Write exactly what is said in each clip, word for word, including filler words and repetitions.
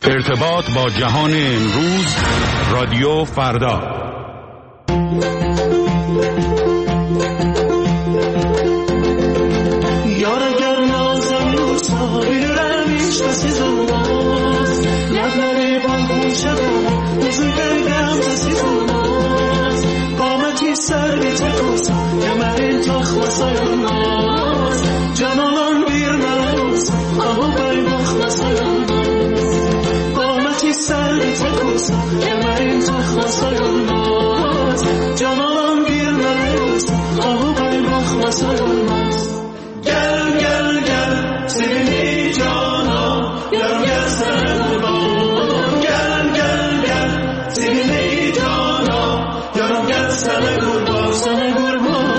ارتباط با جهان امروز، رادیو فردا. یار اگر نازم روزها بیرمیش کسی زنباز لبنری بالکن شدم بزرگ دم کسی زنباز قامتی سر بی تکوسا یمرین تخ وسایل ناز جانان بیر نروز آهو بای بخ وسایل قامتی سر بی تکوسا یمرین تخ وسایل ناز جانان بیر نروز آهو بای بخ وسایل ناز گل گل گل سیبینی جانا یارم گل سر قربان گل گل گل سیبینی جانا یارم گل سر قربان سر قربان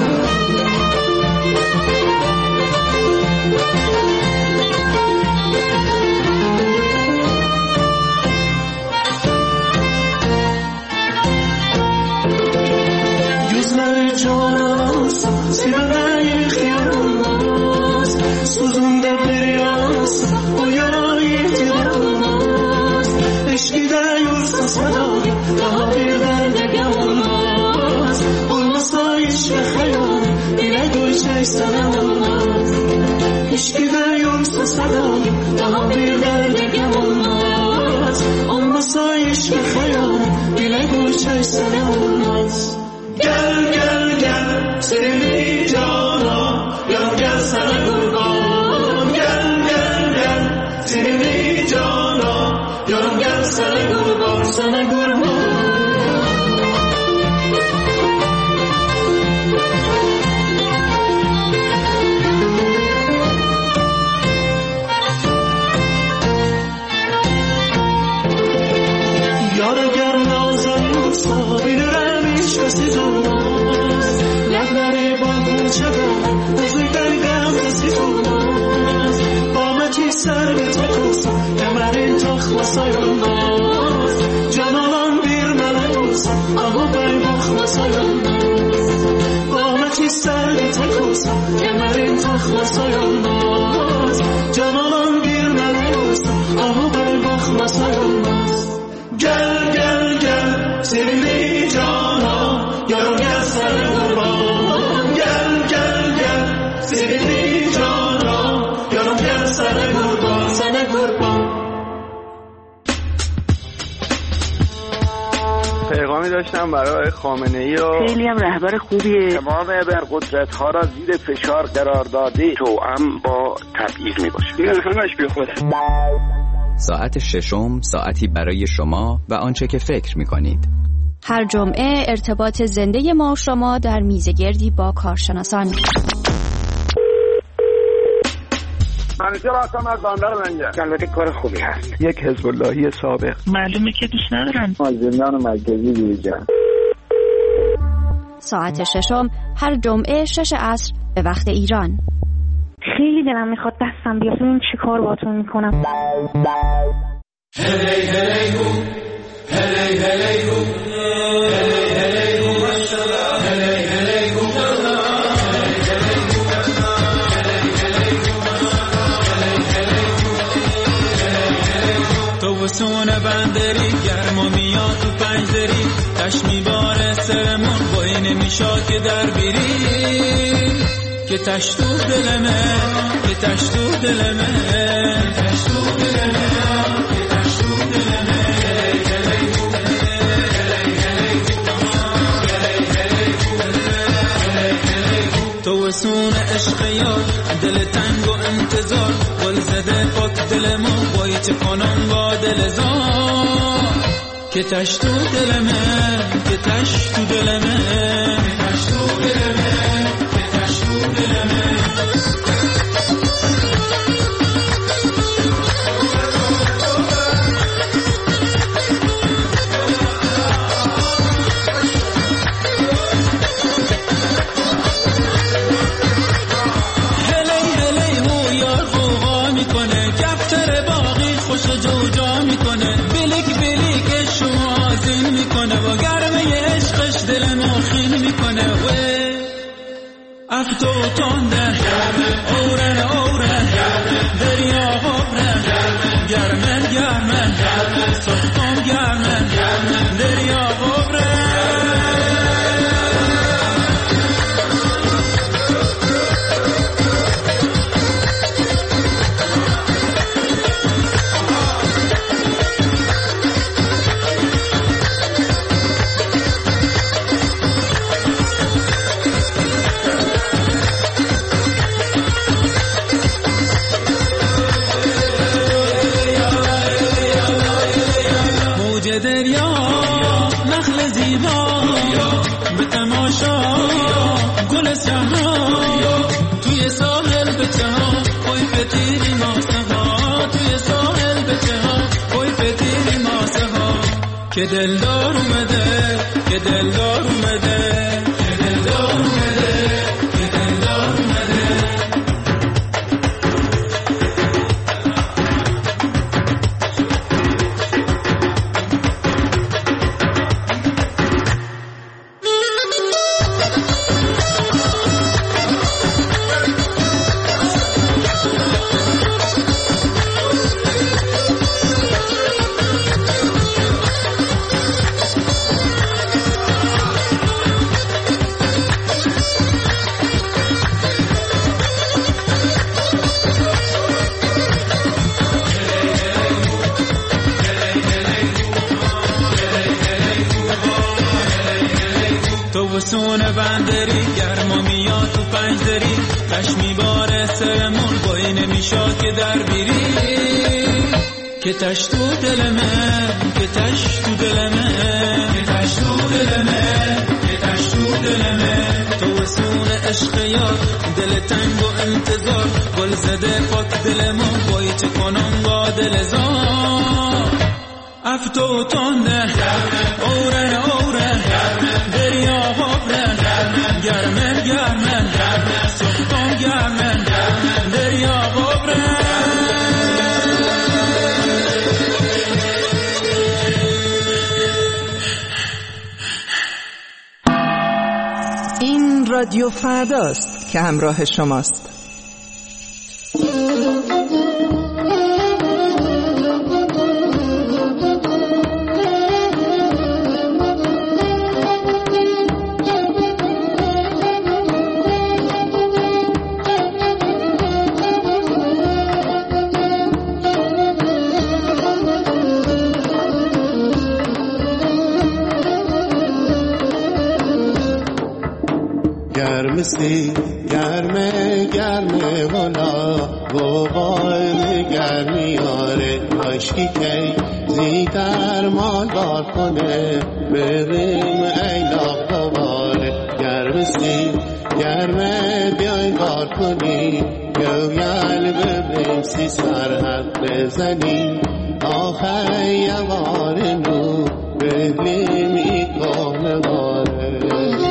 yüzler canımız sibirden yıkıyoruz suzunda bir yaz o yara yitiremez eşkide yursa sadari daha bir derde gel olmaz olmasa iş ve hayal yine gülçek sana olmaz eşkide yursa sadari daha bir derde gel olmaz olmasa iş ve hayal yine gülçek sana olmaz gel gel gel sevimli cana yarım gel sana kurban gel gel gel sevimli cana yarım gel sana kurban sana kurban yar eğer nazan yoksa bilirim hiç kesiz olmaz lafları balkon çadır buzluktan gam kesiz olmaz qameti ser bir tek olsa kemerin takla sayılmaz canalan bir melek olsa ahu bey bakla sayılmaz qameti ser bir tek olsa kemerin takla sayılmaz canalan bir melek olsa ahu bey bakla sayılmaz gel gel gel sevimli cana yarım gel sana kurban gel gel gel sevimli cana yarım gel sana kurban sana kurban پیغامی داشتم برای خامنه‌ای و خیلی هم رهبر خوبیه. تمام ابرقدرت‌ها را زیر فشار قرار داده توأم با تبعیض میباشه. این همش بیخوده. ساعت ششم، ساعتی برای شما و آنچه که فکر می‌کنید. هر جمعه ارتباط زنده ما و شما در میزگردی با کارشناسان. منیجر آسام از باندر منجر. البته کار خوبی هست. یک حزب اللهی سابق. معلومه که دوست ندارن. از زندان مرکزی بیرون. ساعت ششم هر جمعه شش عصر به وقت ایران. خیلی دلم میخواد دستم بیاد ببین چی کار باهاتون میکنم. هلی هلی هو هلی هلی هو هلی هلی هو هلی هلی هو تو وسونه بندری گرم و میاد تو پنجری تش میباره سرمون با این میشاد که در بیری که تش تو دلمه که تش تو دلمه تش تو دلمه که تش تو دلمه تو وسون عشق یار دل تنگ و انتظار گل زده پاک دلمو بایی چه کنم با دل زار که تش تو دلمه که تش تو دلمه که تش تو دلمه که تش تو دلمه جوجا میکنه بلیک بلیک شما آزین میکنه و گرمه عشقش دل ماخین میکنه و افتو تانده اورن اورن دریا غبرن گرمه گرمه که دلدار اومده که دلدار اومده که دلدار اومده که دلدار اومده. سونه بندری گرما میاد تو پنجدری کشمی باره سرمون بایی نمیشا که در بیری که تش تو دلمه که تش تو دلمه که تش تو دلمه که تش تو دلمه تو سونه عشق یار دل تنگ و انتظار گل زده پاک دلمون بایی چه کنم با دل زار افتو تنده اوره اوره دریا غبره گرمه گرمه سختم گرمه دریا غبره. این رادیو فرداست که همراه شماست. گرمسی گرمه گرمه والا گوغای گرمی آره عشقی که زیدر مال بار کنه بریم ایلاق دوباره. گرمسی گرمه بیای بار کنی گویل ببریم سی سرحد بزنی آخه یوار نو ببریم ای کهنه واره.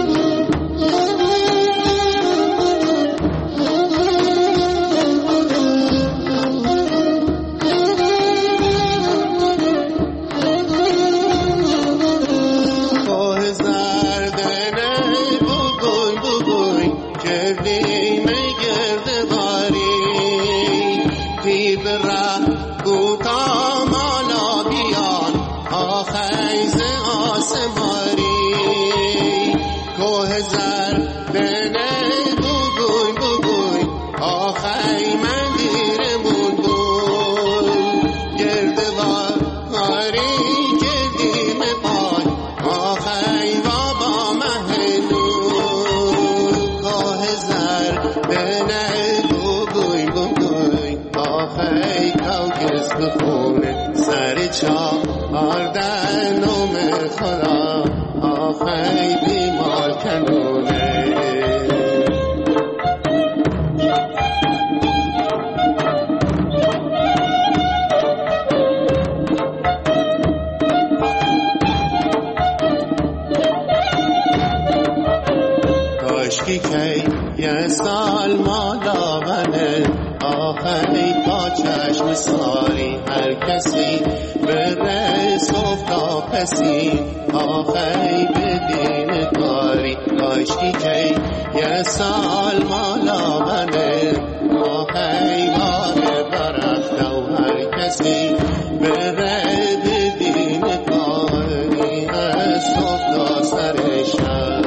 یه سال مالا منه آخری تا چشم ساری هر کسی بره صفتا پسی آخری بدین کاری کاشکی که یه سال مالا منه آخری باره برفته و هر کسی بره بدین کاری از صفتا سرشن.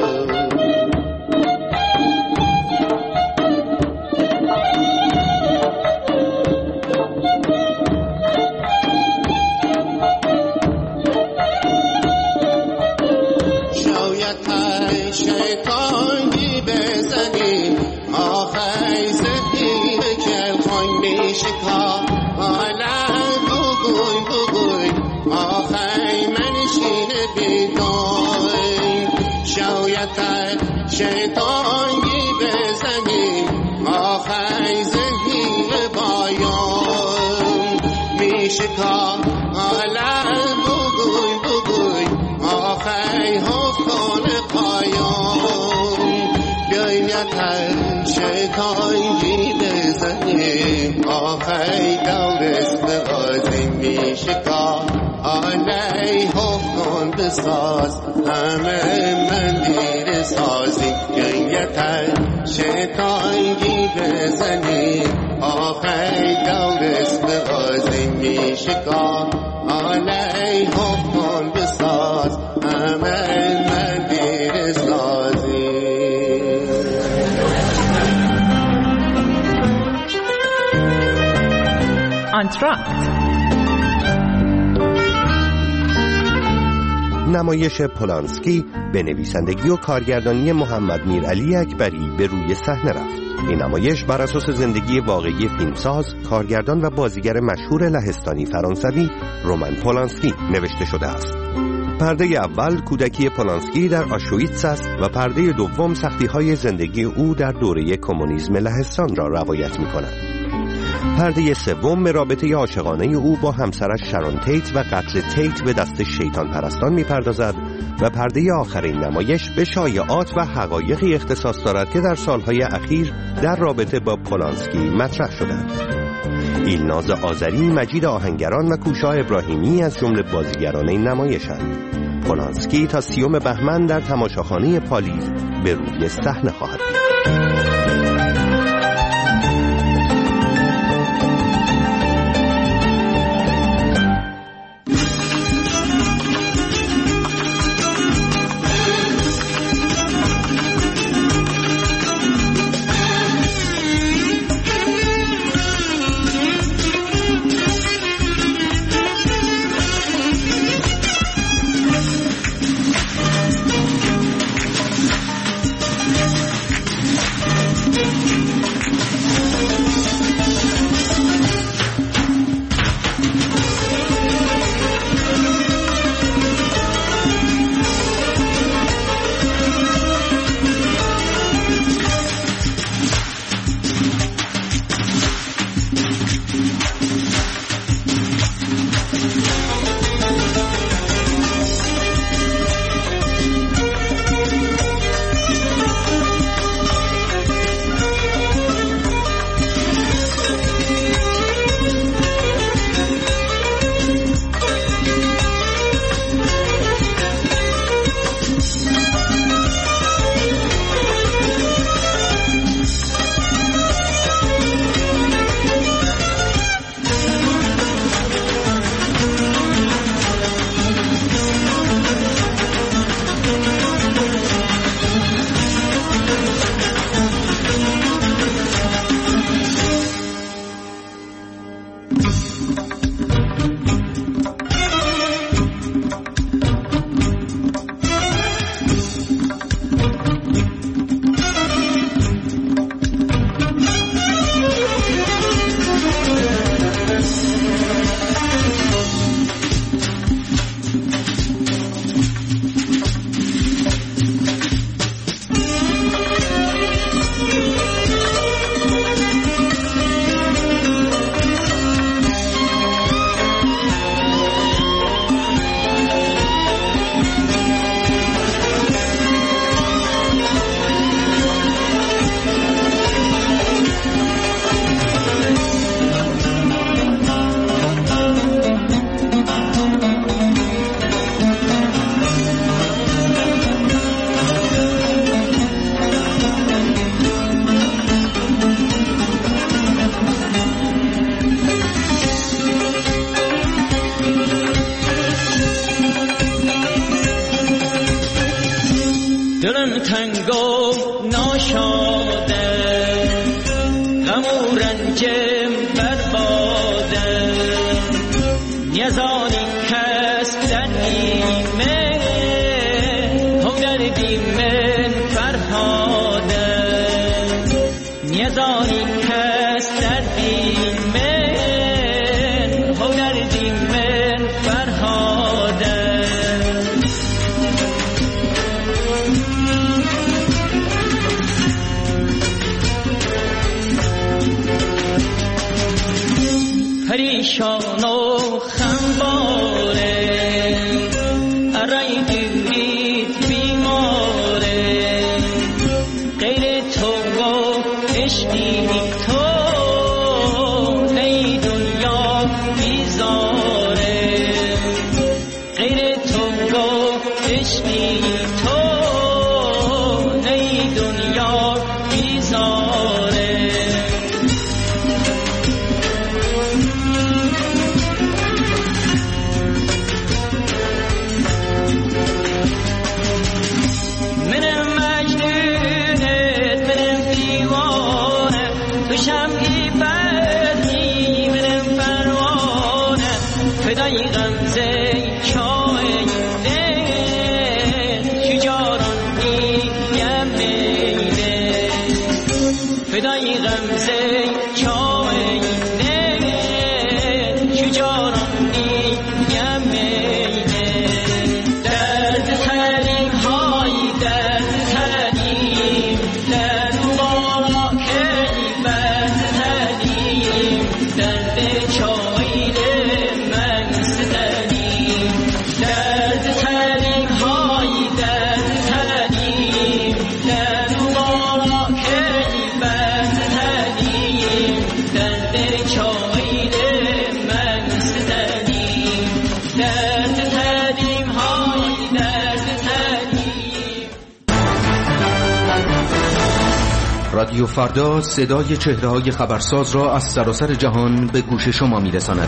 شیطانی بزنی آخی زهیر بایان میشه که حالا بگوی بگوی تن شیطانی بزنیم آخی دورست بغازی میشکا آلی حکم بساز همه مندیر سازی یه تن شیطانی بزنیم آخی دورست بغازی میشکا آلی حکم بساز همه مندیر سازی. آنتراکت نمایش پولانسکی به نویسندگی و کارگردانی محمد میرعلی اکبری به روی صحنه رفت. این نمایش بر اساس زندگی واقعی فیلمساز، کارگردان و بازیگر مشهور لهستانی فرانسوی رومن پولانسکی نوشته شده است. پرده اول کودکی پولانسکی در آشویتس است و پرده دوم سختی‌های زندگی او در دوره کمونیسم لهستان را روایت می‌کند. پرده سوم به رابطه عاشقانه او با همسرش شارون تیت و قتل تیت به دست شیطان پرستان می‌پردازد و پرده آخر این نمایش به شایعات و حقایقی اختصاص دارد که در سالهای اخیر در رابطه با پولانسکی مطرح شدند. ایلناز آذری، مجید آهنگران و کوشا ابراهیمی از جمله بازیگران این نمایشند. پولانسکی تا سیوم بهمن در تماشاخانه پالیز به روی صحنه خواهد بود. دلم تنگ و ناشاده، غم و رنجم برباده، یزانی کس در نیمه هم دردی من فرهاده، یزانی کس در نیمه هم دردی من فرهاده. پریشان و خمباره، ارای دیرید بیماره، غیر تو فدای غمزه چای شجاران میگم میده فدای غمزه چای شجاران میگم میده درد ترین های درد ترین درد با کی بد ترین درد چای من ستنیم درد ترین های درد ترین درد با کی بد ترین درد چای من ستنیم درد ترین های درد ترین. رادیو فردا صدای چهره‌های خبرساز را از سراسر جهان به گوش شما می‌رساند.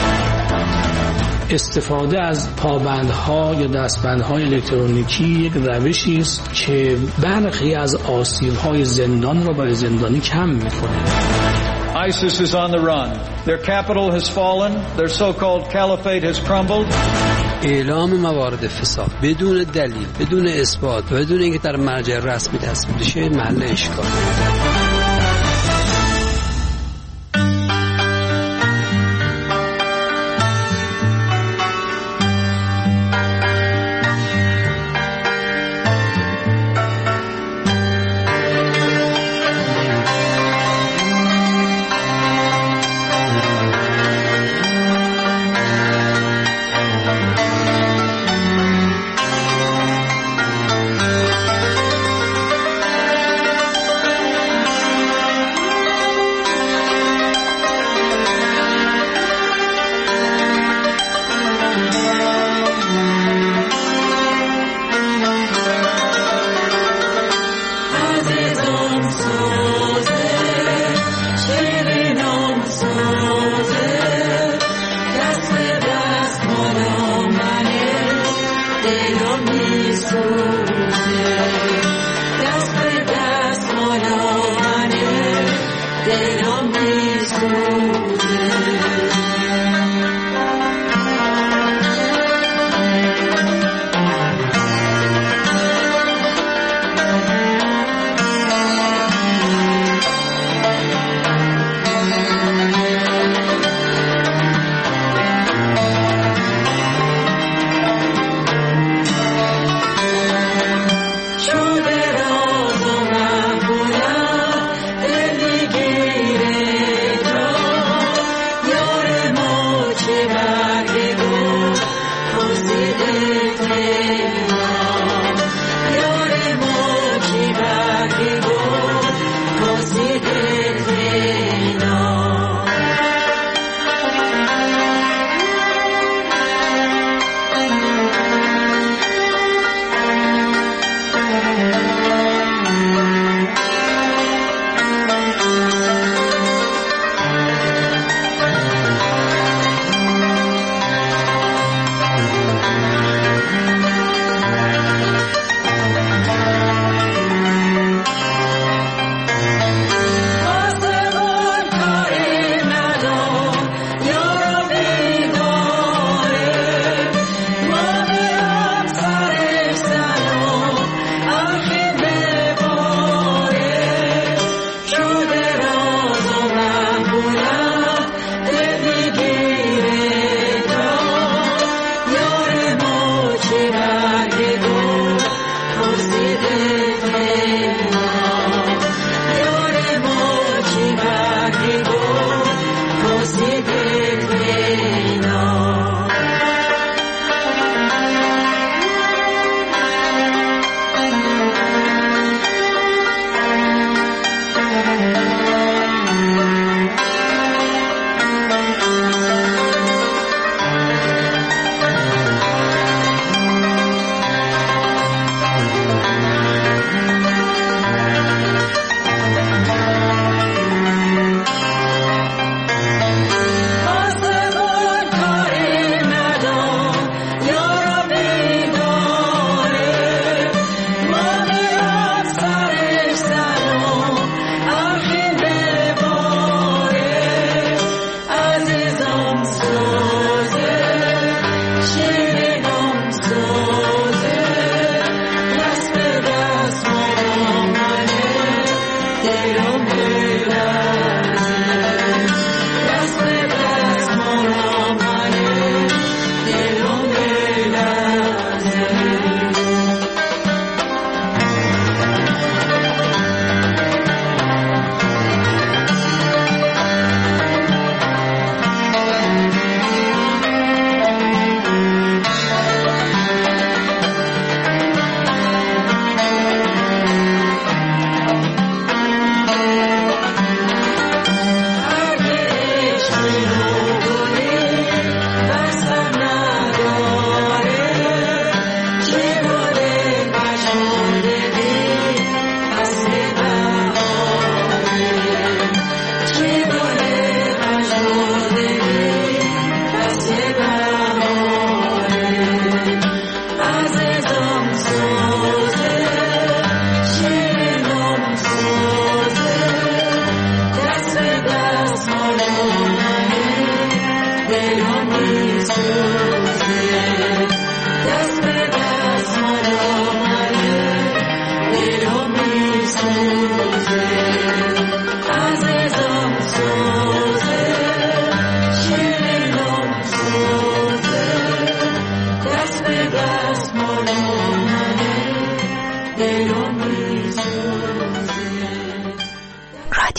استفاده از پابندها یا دستبندهای الکترونیکی یک روشی است که برخی از آسیب‌های زندان را برای زندانی کم می‌کند. ISIS is on the run. Their capital has fallen. Their so-called caliphate has crumbled. اعلام موارد فساد بدون دلیل، بدون اثبات و بدون اینکه در مرجع رسمی تصویب بشه محل اشکال.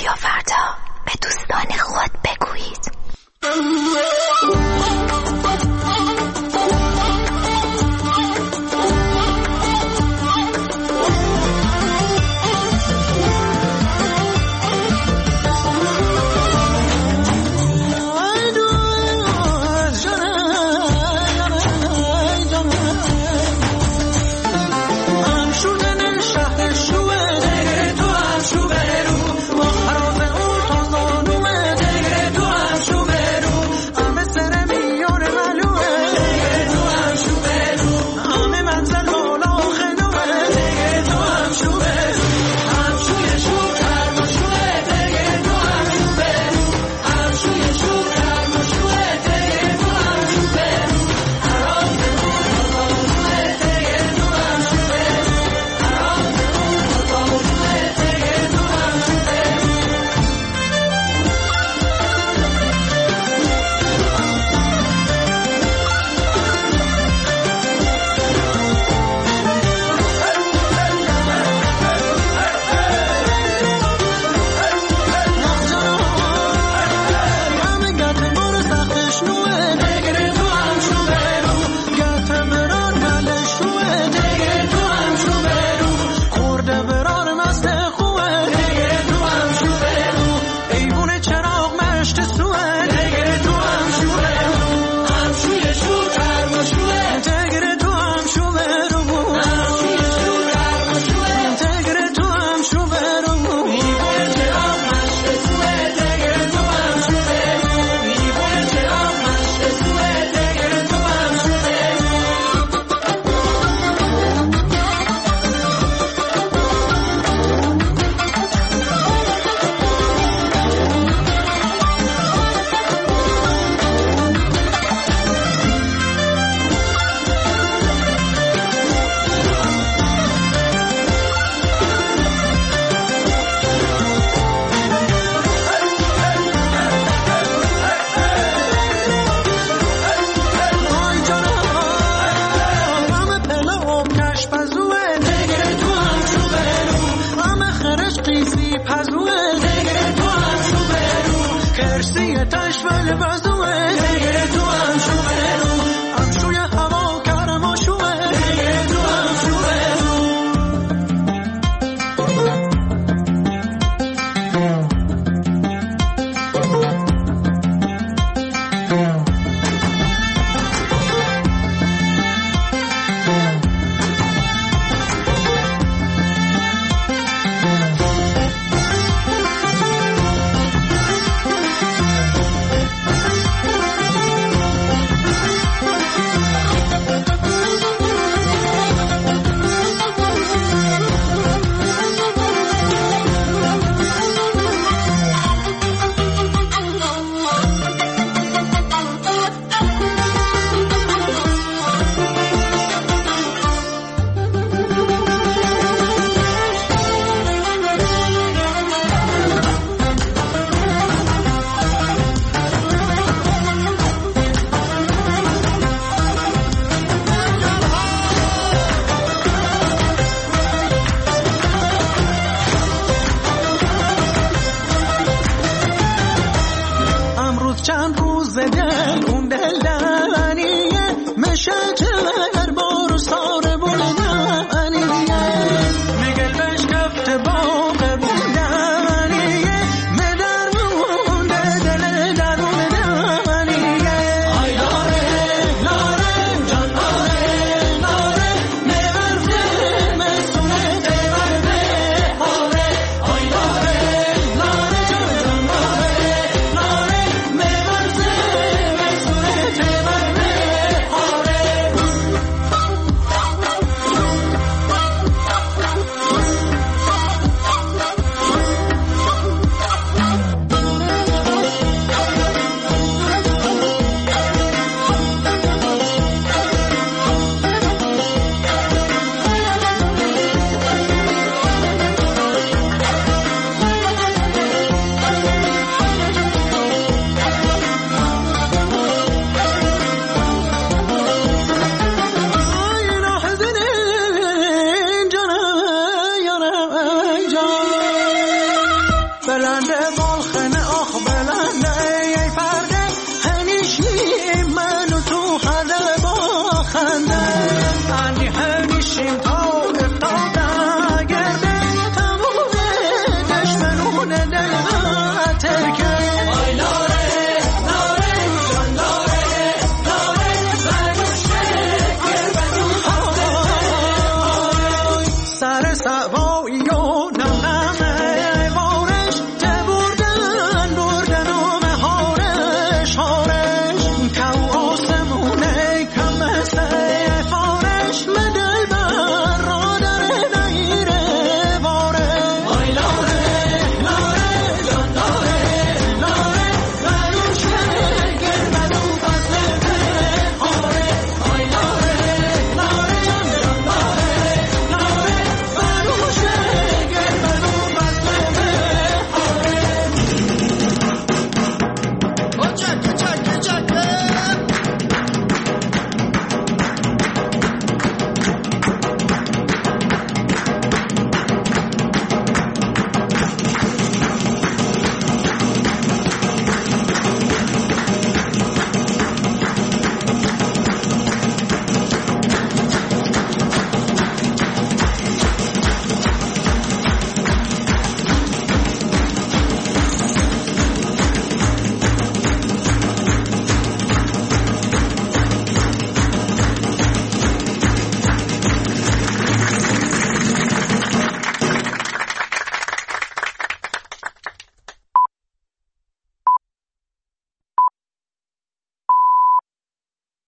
رادیو فردا.